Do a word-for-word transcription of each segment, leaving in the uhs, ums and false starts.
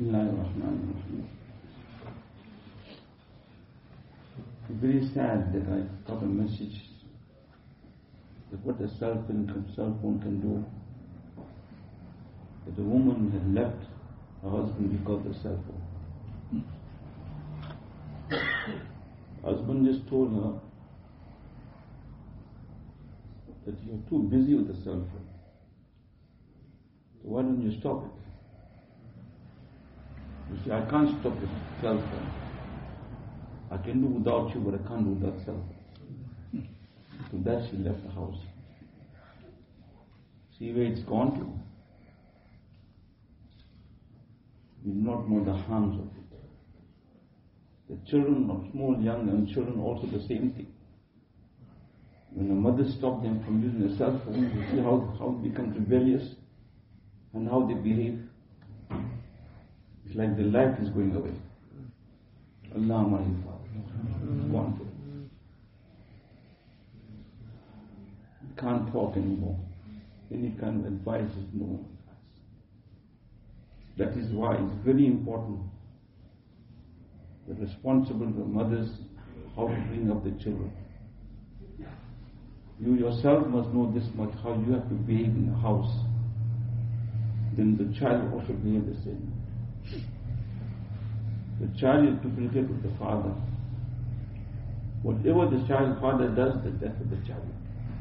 Bismillahirrahmanirrahim. It's very sad that I got a message that what a cell phone can, cell phone can do. That a woman had left her husband because of the cell phone. Husband just told her that you're too busy with the cell phone. So why don't you stop it? You see, I can't stop the cell phone. I can do without you, but I can't do without cell phone. So that she left the house. See where it's gone to. We do not know the harms of it. The children, of small, young, and children also the same thing. When a mother stops them from using a cell phone, you see how, how they become rebellious and how they behave. It's like their life is going away. Allah Almighty Father. Wonderful. You can't talk anymore. Any kind of advice is no advice. That is why it's very important, the responsibility of the mothers, how to bring up the children. You yourself must know this much, how you have to behave in the house. Then the child also behave the same. The child is to relate with the father. Whatever the child father does, that's what the child.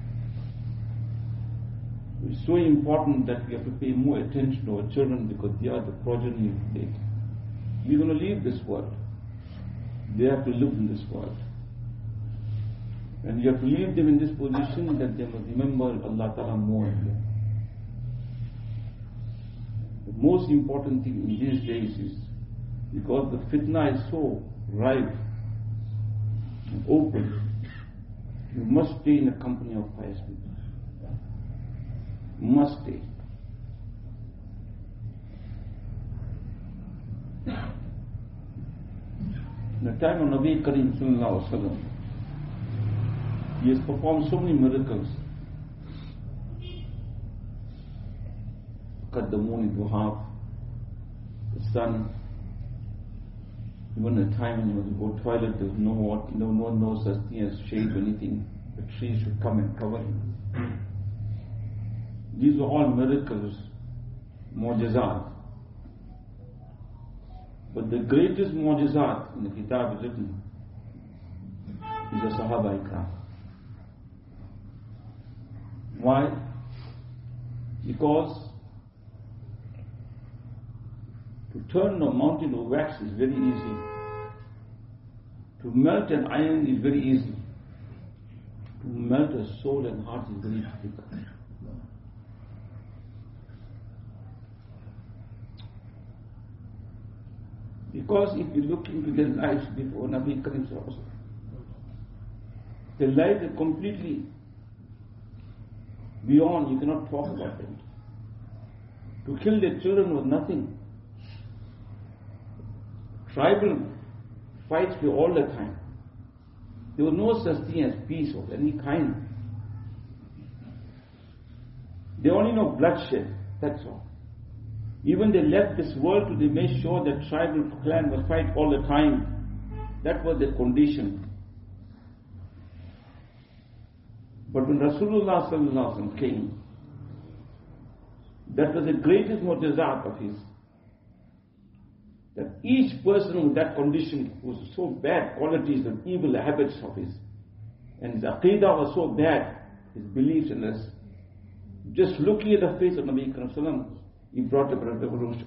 It's so important that we have to pay more attention to our children because they are the progeny of the day. We're going to leave this world. They have to live in this world. And you have to leave them in this position that they must remember Allah Ta'ala more and more. The most important thing in these days is because the fitna is so rife and open, you must stay in the company of pious people. You must stay. In the time of Nabi Kareem Sallallahu Alaihi Wasallam, he has performed so many miracles. Cut the moon into half, the sun. Even at a time when you was go to toilet, there was no water, no, no, no such thing as shade or anything. The trees should come and cover him. These were all miracles, mu'jizat. But the greatest mu'jizat in the kitab is written is the Sahaba Ikram. Why? Because to turn a mountain to wax is very easy. To melt an iron is very easy. To melt a soul and heart is very difficult. Because if you look into their lives before Nabi Karim Sallallahu, their lives are completely beyond, you cannot talk about them. To kill their children was nothing. Tribal fights were all the time. There was no such thing as peace of any kind. They only know bloodshed, that's all. Even they left this world to they made sure that tribal clan was fight all the time. That was their condition. But when Rasulullah Sallallahu Alaihi Wasallam came, that was the greatest mu'jizat of his. That each person with that condition was so bad qualities and evil habits of his. And his aqidah was so bad, his beliefs in us. Just looking at the face of Nabi Karim Sallallahu, he brought about a revolution.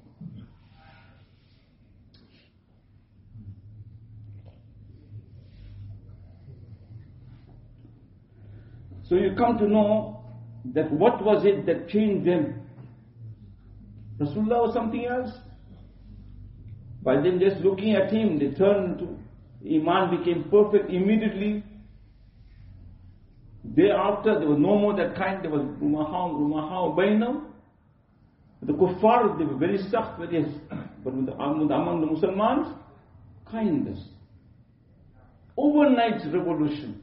So you come to know that what was it that changed them? Rasulullah was something else. By them just looking at him, they turned to Iman, became perfect immediately. Thereafter, there was no more that kind. There was rumahaw, rumahaw, bainam. The kuffar, they were very sakht, very, but with the, among the Muslims, kindness. Overnight revolution.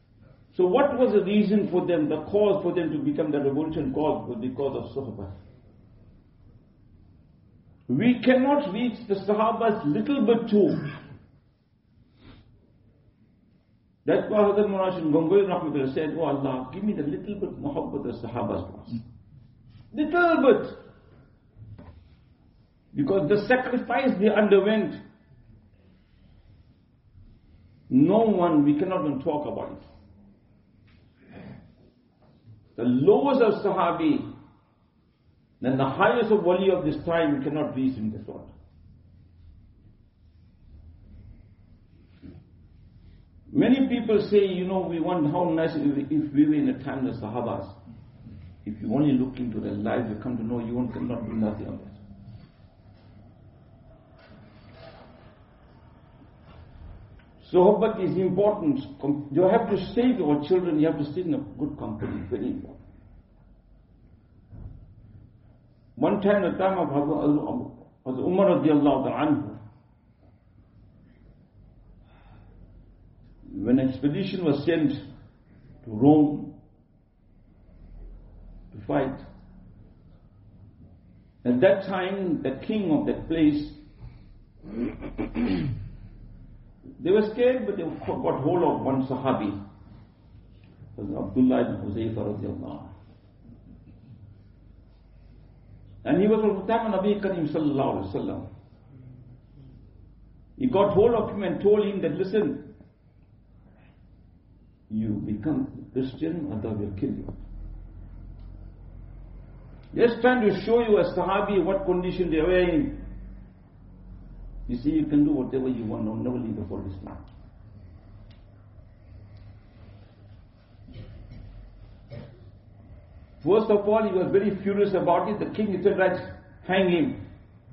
So what was the reason for them, the cause for them to become the revolution cause was because of Suhbah. We cannot reach the Sahabas little bit too. That's why Hazrat Murashid Gangoi Rahmatullah said, oh Allah, give me the little bit muhabbat the Sahabas was. Little bit. Because the sacrifice they underwent, no one, we cannot even talk about it. The lowest of Sahabi, then the highest of wali of this time, we cannot reach in this world. Many people say, you know, we want how nice if we were in the time of the Sahabas. If you only look into their lives, you come to know you cannot do nothing of that. Sohbat is important. You have to save your children, you have to sit in a good company, very important. One time, the time of Hazrat Umar radiallahu anhu, when an expedition was sent to Rome to fight, at that time, the king of that place, they were scared, but they got hold of one Sahabi, Abdullah ibn Huzayfa radiallahu anhu. And he was from the time of Nabi Karim sallallahu alayhi wa sallam. He got hold of him and told him that, listen, you become Christian, Allah will kill you. Just trying to show you as Sahabi what condition they were in. You see, you can do whatever you want, no, never leave the fold of Islam. First of all, he was very furious about it. The king said, right, hang him.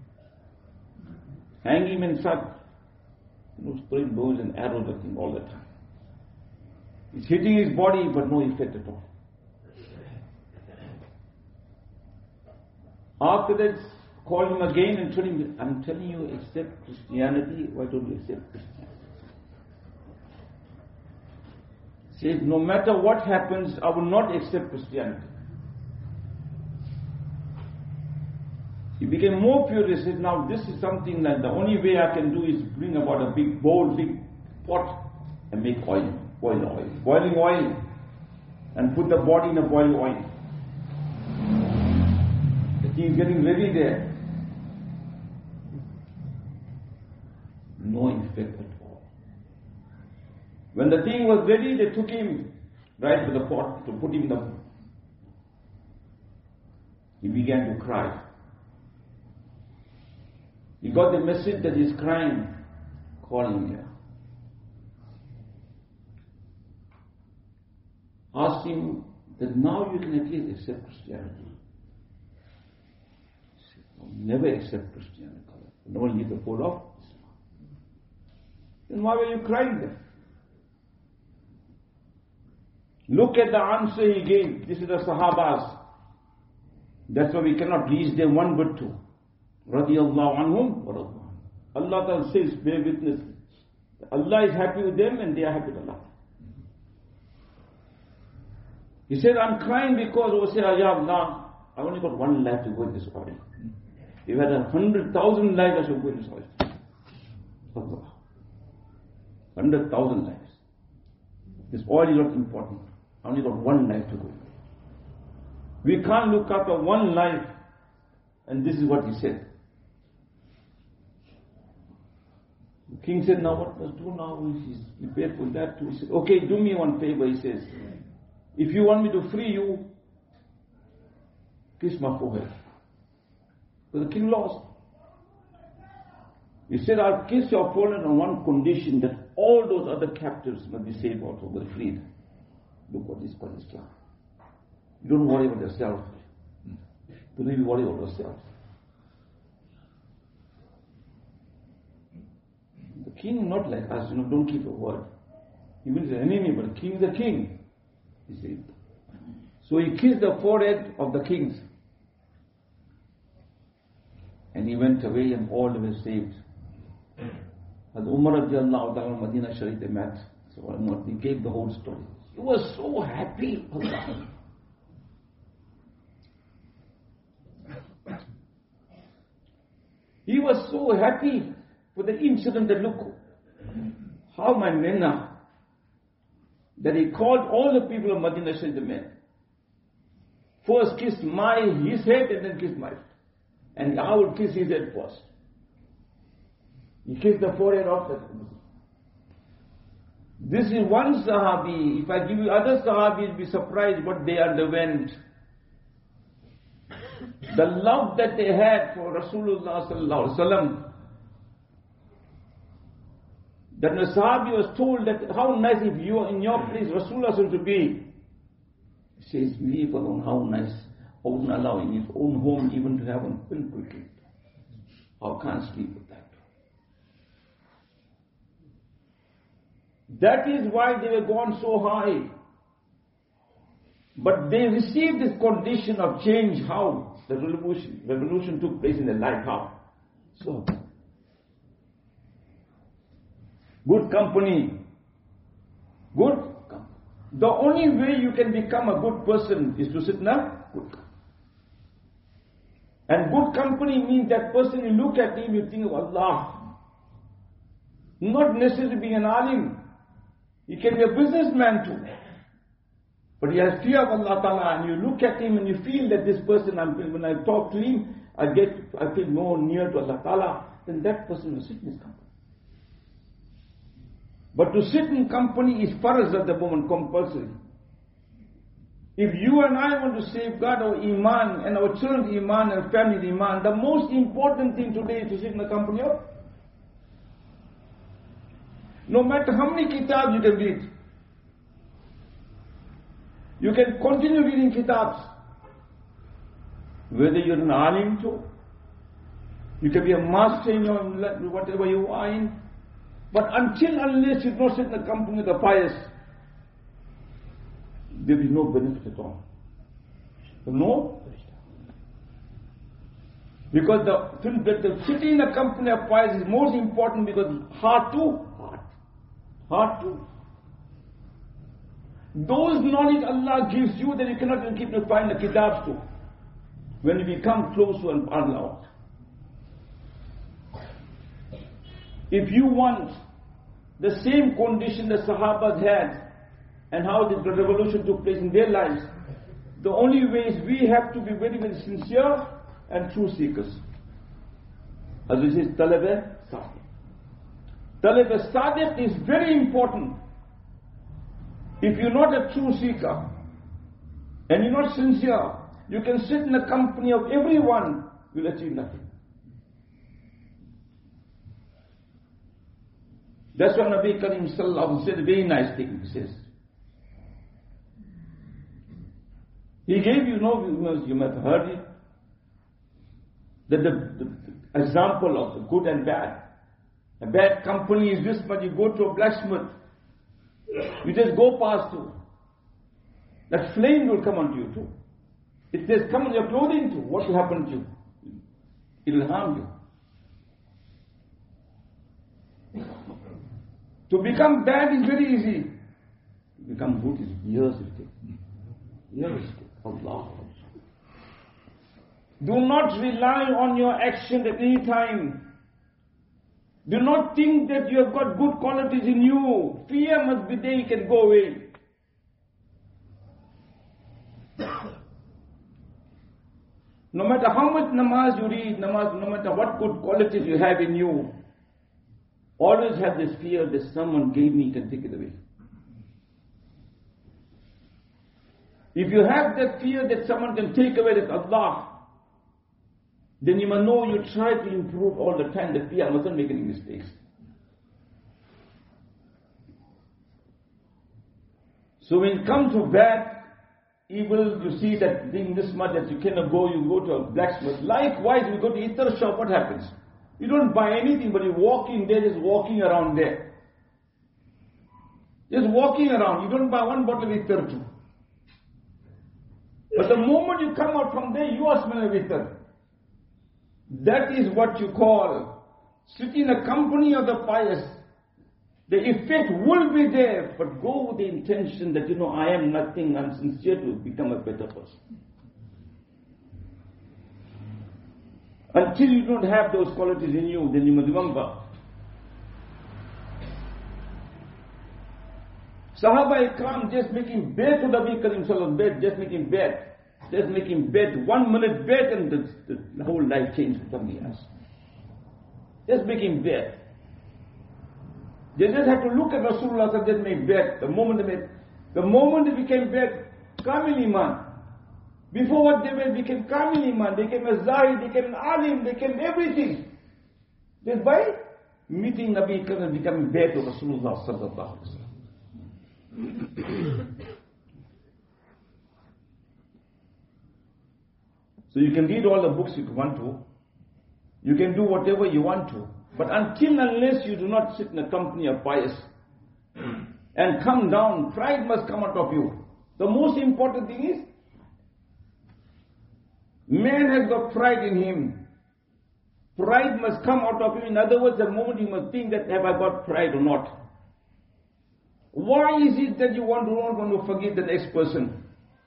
Hang him and start, you know, spraying bows and arrows at him all the time. It's hitting his body, but no effect at all. After that, call him again and tell him, I'm telling you, accept Christianity. Why don't you accept Christianity? He says, no matter what happens, I will not accept Christianity. He became more furious. He said, now this is something that the only way I can do is bring about a big bowl, big pot, and make oil, boil oil, boiling oil, and put the body in a boiling oil. The king is getting ready there. No effect at all. When the thing was ready, they took him right to the pot to put him in the. He began to cry. He got the message that he's crying. Call him here. Asked him that now you can at least accept Christianity. He said, no, never accept Christianity. Never leave the fold of Islam. Then why were you crying then? Look at the answer he gave. This is the Sahabas. That's why we cannot reach them one but two. Radiyallahu anhum wa radwan. Allah Ta'ala says, bear witness. Allah is happy with them and they are happy with Allah. He said, I'm crying because, oh, say, Ya Allah, I only got one life to go in this body. If I had a hundred thousand lives, I should go in this body. Allah. Hundred thousand lives. This oil is not important. I only got one life to go. We can't look after one life. And this is what he said. The king said, now what must do now? He's prepared for that too. He said, okay, do me one favor, he says. If you want me to free you, kiss my forehead. So the king lost. He said, I'll kiss your forehead on one condition, that all those other captives must be saved also, will be freed. Look what is called Islam. You don't worry about yourself. You don't even worry about yourself. The king not like us, you know, don't keep a word. Even if he's an enemy, but the king is the king. He said. So he kissed the forehead of the kings. And he went away and all were saved. As Umar radiallahu ta'ala Madinah Sharif, they met. So he gave the whole story. He was so happy. Allah. He was so happy for the incident that look how my men are. That he called all the people of Medina, said the men. First kissed my, his head and then kissed my head. And I would kiss his head first. He kissed the forehead after. This is one Sahabi. If I give you other Sahabis, you'll be surprised what they underwent. The love that they had for Rasulullah sallallahu alaihi wasallam. That the Sahabi was told that how nice if you are in your place, Rasulullah said to be. He says, leave alone, how nice. I wouldn't allow in his own home even to have a pimple kid. How can't sleep with that? That is why they were gone so high. But they received this condition of change. How? The revolution, revolution took place in their life. How? So, good company. Good company. The only way you can become a good person is to sit in a good company. And good company means that person, you look at him, you think of Allah. Not necessarily being an alim. He can be a businessman too. But he has fear of Allah Ta'ala, and you look at him and you feel that this person, when I talk to him, I get, I feel more near to Allah Ta'ala, then that person will sit in his company. But to sit in company is farz at the moment, compulsory. If you and I want to safeguard our iman and our children's iman and family's iman, the most important thing today is to sit in the company of. No matter how many kitabs you can read, you can continue reading kitabs. Whether you're an alim too, you can be a master in your, whatever you are in. But until unless you don't sit in the company of the pious, there will be no benefit at all. No? Because the, the sitting in the company of pious is most important because heart too, heart. Heart too. Those knowledge Allah gives you that you cannot even keep to find the kitabs too. When you become close to Allah. If you want the same condition the Sahabas had and how this revolution took place in their lives, the only way is we have to be very, very sincere and true seekers. As we say, Talab Sadiq. Talab Sadiq is very important. If you're not a true seeker and you're not sincere, you can sit in the company of everyone, you'll achieve nothing. That's what Nabi Karim Sallallahu Alaihi Wasallam said a very nice thing. He says, he gave you, know, you might have heard it, that the, the example of the good and bad. A bad company is this, but you go to a blacksmith, you just go past through. That flame will come onto you too. It says come on your clothing too. What will happen to you? It will harm you. To become bad is very easy. To become good is years it takes. Years it takes. Allah. Do not rely on your action at any time. Do not think that you have got good qualities in you. Fear must be there, you can go away. No matter how much namaz you read, namaz, no matter what good qualities you have in you, always have this fear that someone gave me, can take it away. If you have that fear that someone can take away, that Allah, then you must know you try to improve all the time. The fear mustn't make any mistakes. So when it comes to bad, evil, you see that being this much that you cannot go, you go to a blacksmith. Likewise, you go to Itar shop, what happens? You don't buy anything, but you walk in there, just walking around there. Just walking around, you don't buy one bottle of Itar too. But the moment you come out from there, you are smelling Itar. That is what you call sitting in the company of the pious. The effect will be there, but go with the intention that, you know, I am nothing, I'm sincere to become a better person. Until you don't have those qualities in you, then you must remember. Sahaba Ikram just making bed to Nabi Karim Sallallahu bed, just making bed. Just making bed, one minute bed and the, the, the whole life changed for somebody else. Just making bed. They just had to look at Rasulullah and just make bed. The moment they made, the moment they became bed, Kamil Iman. Before what they made became Kamil Iman, they became a Zahid, they became an Alim, they became everything. Just by meeting Nabi Karim and becoming bed to Rasulullah Sallallahu Alaihi Wasallam. So you can read all the books you want to. You can do whatever you want to. But until unless you do not sit in a company of pious and come down, pride must come out of you. The most important thing is, man has got pride in him. Pride must come out of him. In other words, the moment you must think that have I got pride or not. Why is it that you want to, don't want to forgive the next person?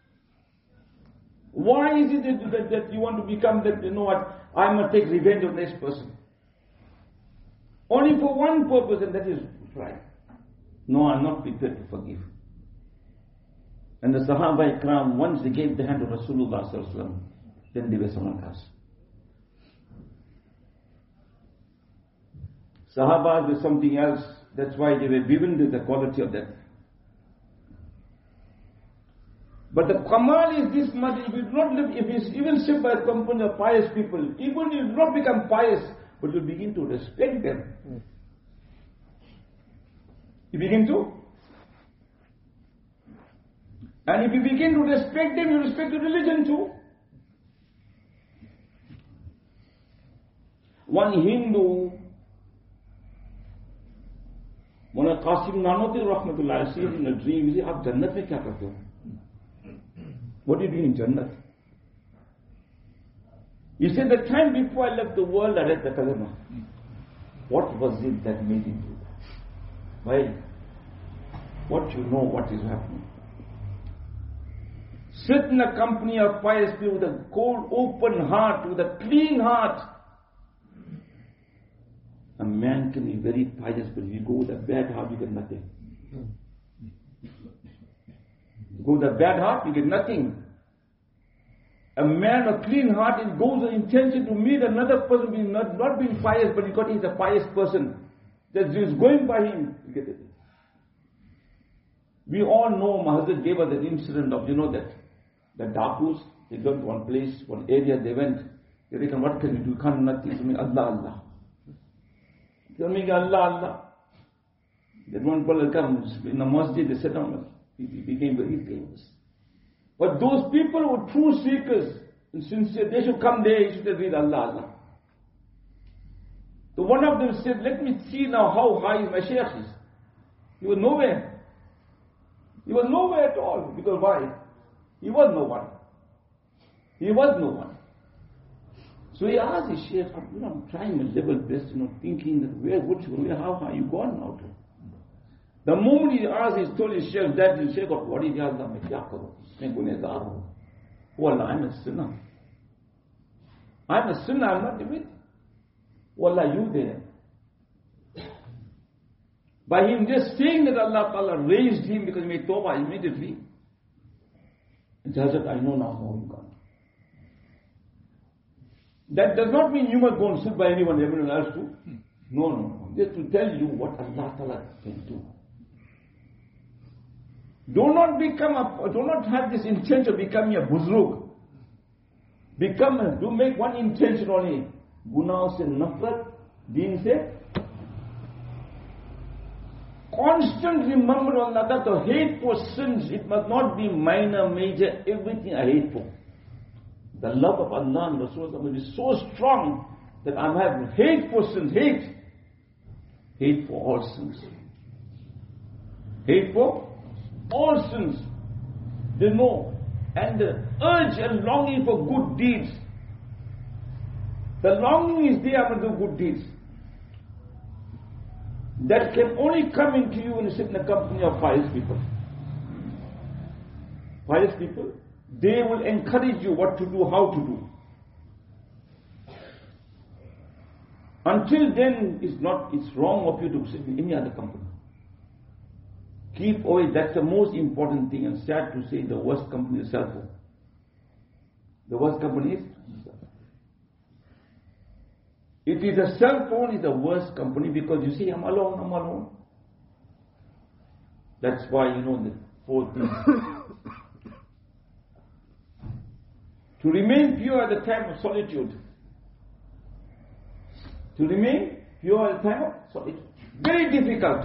Why is it that, that, that you want to become that, you know what, I must take revenge on the next person? Only for one purpose, and that is pride. No, I'm not prepared to forgive. And the Sahaba Ikram, once they gave the hand to Rasulullah Sallallahu Alaihi Wasallam, then they were someone else. Sahabas were something else. That's why they were given the quality of that. But the Kamal is this much, if you do not live, if it's even sit by a company of pious people, even if you do not become pious, but you begin to respect them. You begin to. And if you begin to respect them, you respect the religion too. One Hindu, Mona Qasim Nanoti Rahmatullah says in a dream, he said, "Aap Jannat mein kya karte ho? What do you do in Jannat?" He said, "The time before I left the world, I read the Kalima. What was it that made him do that? Why? What you know, what is happening? Sit in a company of pious people with a cold, open heart, with a clean heart. A man can be very pious, but if you go with a bad heart, you get nothing. You go with a bad heart, you get nothing. A man of clean heart, it goes with intention to meet another person, being not, not being pious, but because he's a pious person. That is going by him, you get it. We all know, Mahazad gave us an incident of, you know, that the Dakus, they got to one place, one area they went. They reckon, what can you do? You can't do nothing. So, Allah, Allah. Tell me, Allah, Allah. Then one fellow comes in the masjid, they sit down, he became very famous. But those people were true seekers and sincere. They should come there, he should read Allah, Allah. So one of them said, let me see now how high my sheikh is. He was nowhere. He was nowhere at all. Because why? He was no one. He was no one. So he asked his sheikh, you know, I'm trying my level best, you know, thinking that where would you, where, how high you gone now to? The moment he asked, he told his sheikh that, his sheikh got worried, Ya Allah, main kya karu? Main gunehgar hu. Oh Allah, I'm a sinner. I'm a sinner, I'm not doing it. Oh Allah, you there. By him just saying that Allah Ta'ala raised him because he made tawbah immediately. And Hazrat, I know now how you gone. That does not mean you must go and sit by anyone, everyone else too. No, no, no. Just to tell you what Allah Ta'ala can do. Do not become a, do not have this intention of becoming a buzrug. Become a, do make one intention only. Gunah se nafrat, deen se. Constant remember on that the hate for sins, it must not be minor, major, everything I hate for. The love of Allah and Rasulullah is so strong that I have hate for sins, hate. Hate for all sins. Hate for all sins. They know. And the urge and longing for good deeds. The longing is there to do good deeds. That can only come into you when you sit in the company of pious people. Pious people, they will encourage you what to do, how to do. Until then, it's not, it's wrong of you to sit in any other company. Keep away, that's the most important thing, and sad to say the worst company is cell phone. The worst company is cell phone. It is a cell phone is the worst company because you see, I'm alone, I'm alone. That's why, you know, the four things. To remain pure at the time of solitude. To remain pure at the time of solitude. Very difficult.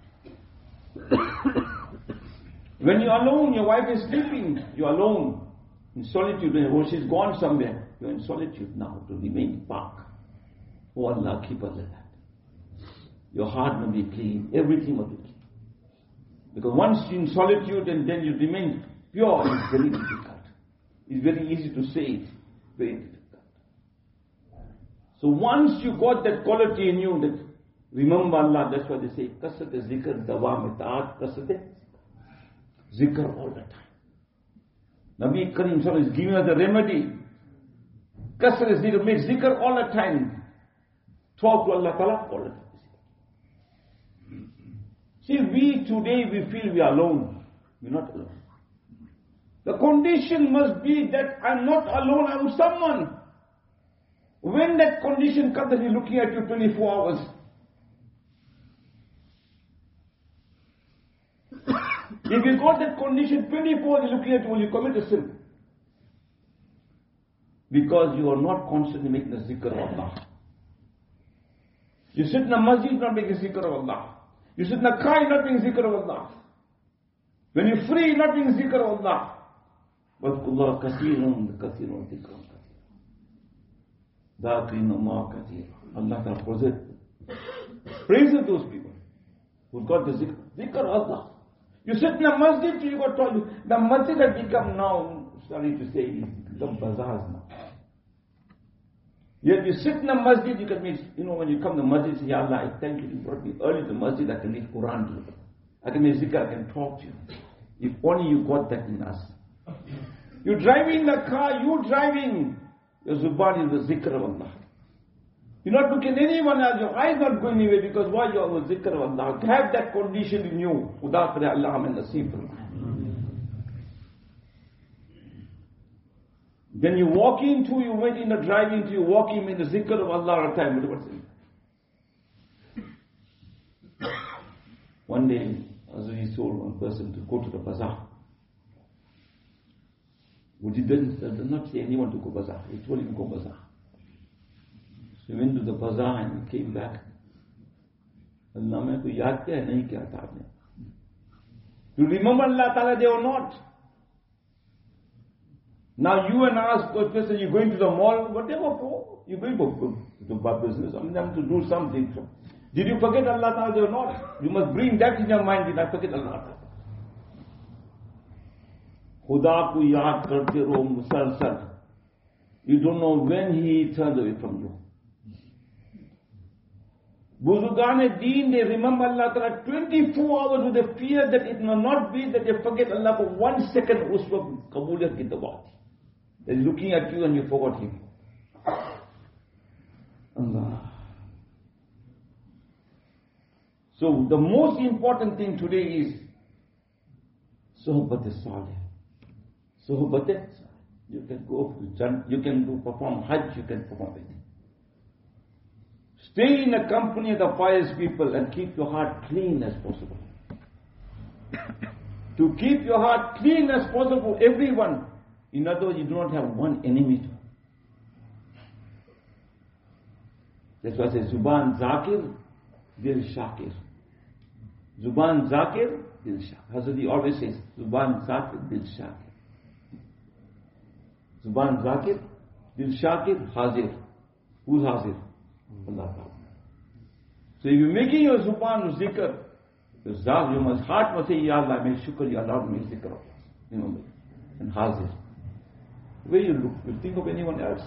When you're alone, your wife is sleeping, you're alone in solitude. When she's gone somewhere, you're in solitude now to remain park. Oh Allah, keep us like that. Your heart must be clean, everything must be clean. Because once you're in solitude and then you remain pure, it's very difficult. It's very easy to say it, very difficult. So once you got that quality in you, that remember Allah, that's why they say, kasrat zikr dawam ta'at, kasrat zikr all the time. Nabi Karim Sallallahu Alaihi Wasallam is giving us the remedy. Kasrat zikr, make zikr all the time. Talk to Allah Ta'ala all the time. See, we today, we feel we are alone. We're not alone. The condition must be that I'm not alone, I'm with someone. When that condition comes, that he's looking at you twenty-four hours. If you got that condition twenty-four hours, he's looking at you, will you commit a sin? Because you are not constantly making the zikr of Allah. You sit in a masjid, not making zikr of Allah. You sit in a car, not making zikr of Allah. When you're free, not making zikr of Allah. وَذْكُرُ اللَّهَ كَثِيرٌ كَثِيرٌ ذِكْرًا كَثِيرًا ذَاكِرِينَ اللَّهَ كَثِيرًا. Allah Ta'ala praises praises those people who got the zikr. Zikr of Allah. You sit in a masjid, you got told you, the masjid has become now, sorry to say, it's become bazaars now. Yet you sit in a masjid, you can meet, you know, when you come to masjid, say, Ya Allah, I thank you, you brought me early to masjid, I can read Quran to you. I can make zikr, I can talk to you. If only you got that in us. You're driving the car, you driving. Your zuban is the zikr of Allah. You're not looking at anyone else, your eyes not going anywhere because why you are the zikr of Allah. Have that condition in you. Khuda kare Allah min nasib. Then you walk into, you went in the driving to, you walk in in the zikr of Allah all the time. What's it? One day, Azuri told one person to go to the bazaar. But he didn't, did not say anyone to go bazaar. He told him to go bazaar. So he went to the bazaar and he came back. Allah mein koi yaad kiya hai, nahi kiya tha aapne. You remember Allah Ta'ala day or not? Now you and ask a person, you're going to the mall, whatever for, you're going to do business, I'm going to do something. Did you forget Allah Ta'ala day or not? You must bring that in your mind, did I forget Allah Ta'ala? Khuda ko yaad karte raho musalsal. You don't know when he turns away from you. Buzurgan-e-Deen, they remember Allah Ta'ala twenty-four hours with the fear that it will not be that they forget Allah for one second. Us waqt qabuliyat ki dawat. They're looking at you and you forgot him. Allah. So the most important thing today is Suhbat-e-Salih. Suhbat-e-Salih. You can go, you can do perform Hajj, you can perform anything. Stay in the company of the pious people and keep your heart clean as possible. To keep your heart clean as possible, everyone. In other words, you do not have one enemy. That's why I say Zuban Zakir, Dil Shakir. Zuban Zakir, Dil Shakir. Hazrat always says Zuban Zakir, Dil Shakir. Zuban Zakir, Dil Shakir, Hazir. Who's Hazir? Allah Ta'ala. So if you're making your Zuban zikr, your zak, you must, heart must say, Ya Allah, make shukr, Ya Allah, make zikr of us. You know, and Hazir. Where you look, you think of anyone else.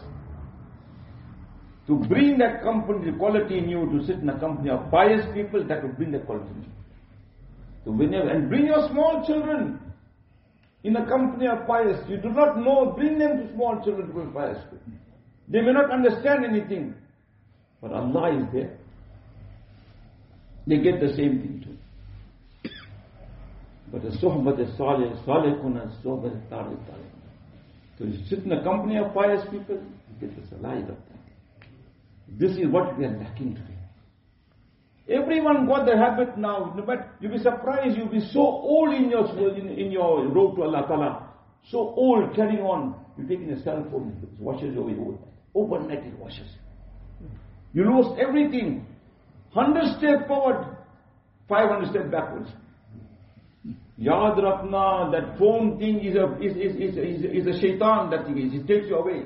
To bring that company, the quality in you, to sit in a company of pious people, that will bring that quality in you. So whenever, and bring your small children in a company of pious. You do not know, bring them to small children to be pious. They may not understand anything. but Allah is there, they get the same thing too. But the sohbat is salih, salihuna, sohbat is talib, talib. So you sit in the company of pious people, you get the salah of them. This is what we are lacking today. Everyone got the habit now. But you'll be surprised, you'll be so old in your in, in your road to Allah Ta'ala. So old, carrying on. You're taking a cell phone, it washes away overnight. Overnight it washes. You lost everything. Hundred steps forward, five hundred steps backwards. Yad Rakhna, that phone thing is a is is is is, is a shaitan that thing is. It takes you away.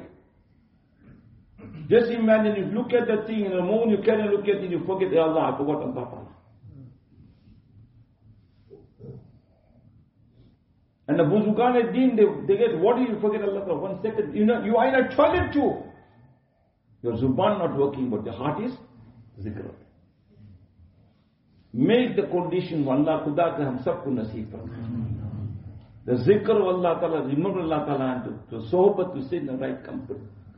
Just imagine, you look at the thing in the moment you carry look at it, you forget Allah, I forgot Allah Ta'ala. And the Buzugan al-Din, they, they get, what do you forget Allah Ta'ala? One second, you know, you are in a toilet too. Your zuban not working, but the heart is zikr. Make the condition, Allah Khuda ka hum sabko naseeb farmaye. The zikr of Allah Ta'ala, remember Allah Ta'ala, and to, to sohbat, to sit in the right comfort.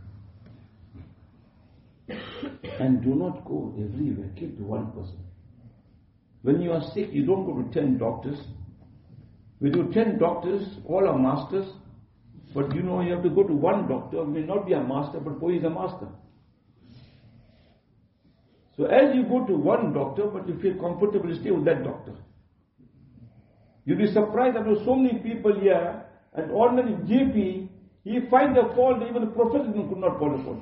And do not go everywhere, keep to one person. When you are sick, you don't go to ten doctors. We do ten doctors, all are masters. But you know, you have to go to one doctor, may not be a master, but boy is a master. So as you go to one doctor, but you feel comfortable, stay with that doctor. You'll be surprised that there are so many people here, and ordinary G P, he finds the fault, even the professor could not find the fault.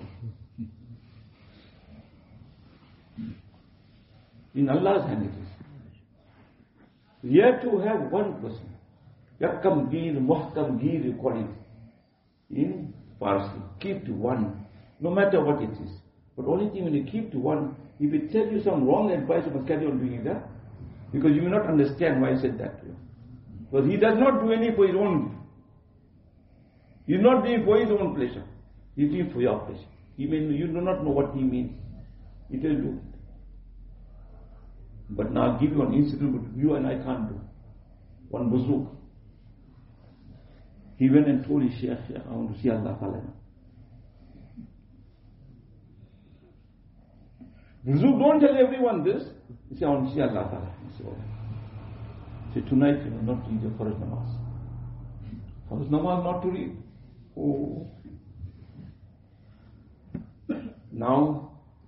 In Allah's hand it is. You have to have one person. Yakam Gir, Muhkam Gir, you call it in Farsi. Keep to one, no matter what it is. But only thing when you keep to one, if it tells you some wrong advice, you must carry on doing that. Because you may not understand why I said that to you. Because he does not do any for his own. He is not doing for his own pleasure. He is doing for your pleasure. He may, you do not know what he means. He tells you. But now I'll give you an incident which you and I can't do. One Buzuk. He went and told his Shaykh, Shaykh, I want to see Allah Ta'ala. Buzuk, don't tell everyone this. He said, I want to see Allah Ta'ala. He said, okay. He said, tonight you will not read your Farz Namaz. Farz Namaz not to read. Oh. Now,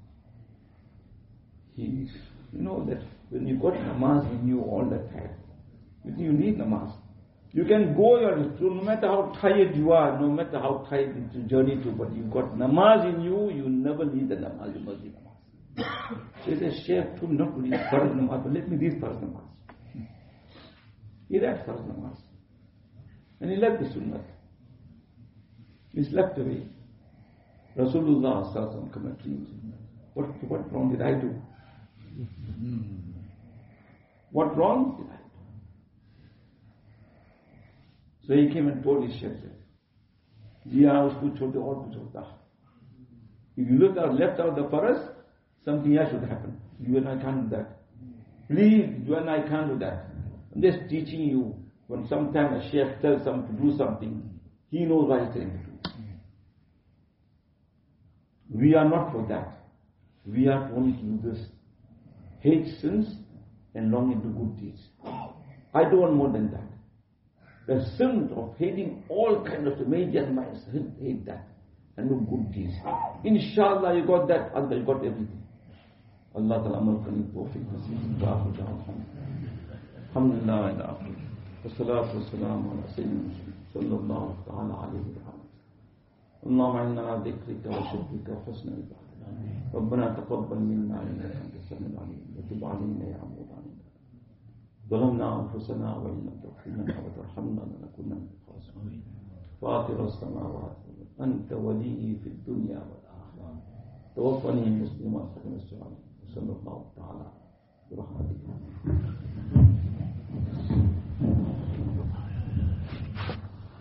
he, you know that when you got namaz in you all the time, you need namaz. You can go your, no matter how tired you are, no matter how tired it's a journey to, but you got namaz in you, you never need the namaz, you must read namaz. So he says, Shaykh told me not to read Farz Namaz, but let me read Farz Namaz. He read Farz Namaz. And he left the Sunnah. He slept away. Rasulullah sallallahu alaihi wasallam come and clean him. What, what wrong did I do? What wrong did I do? So he came and told his Shaykh, Jia, usko chhod de aur kuch hota. If you look out, left out the faraz, something else should happen. You and I can't do that. Please, you and I can't do that. I'm just teaching you. When sometimes a Shaykh tells someone to do something, he knows what he's telling to do. We are not for that. We are only to do this. Hate sins and longing to good deeds. I don't want more than that. The sin of hating all kinds of the major minds, hate that. And do good deeds. Inshallah, you got that, Allah, you got everything. Allah Ta'ala amal karni tawfiq nasib. Alhamdulillah ila akhir. Wassalatu wassalamu ala sayyidina sallallahu ta'ala alayhi wa sallam. اللهم إنا على ذكرك وشكرك وحسن عبادتك. ربنا تقبل منا إنك أنت السميع العليم وتب علينا يا مولانا. ظلمنا أنفسنا وإن لم تغفر لنا وترحمنا لنكونن من الخاسرين. فاطر السماوات أنت ولي في الدنيا والآخرة. توفني مسلما وسلم الصالحين. وصلى الله تعالى برحمتك.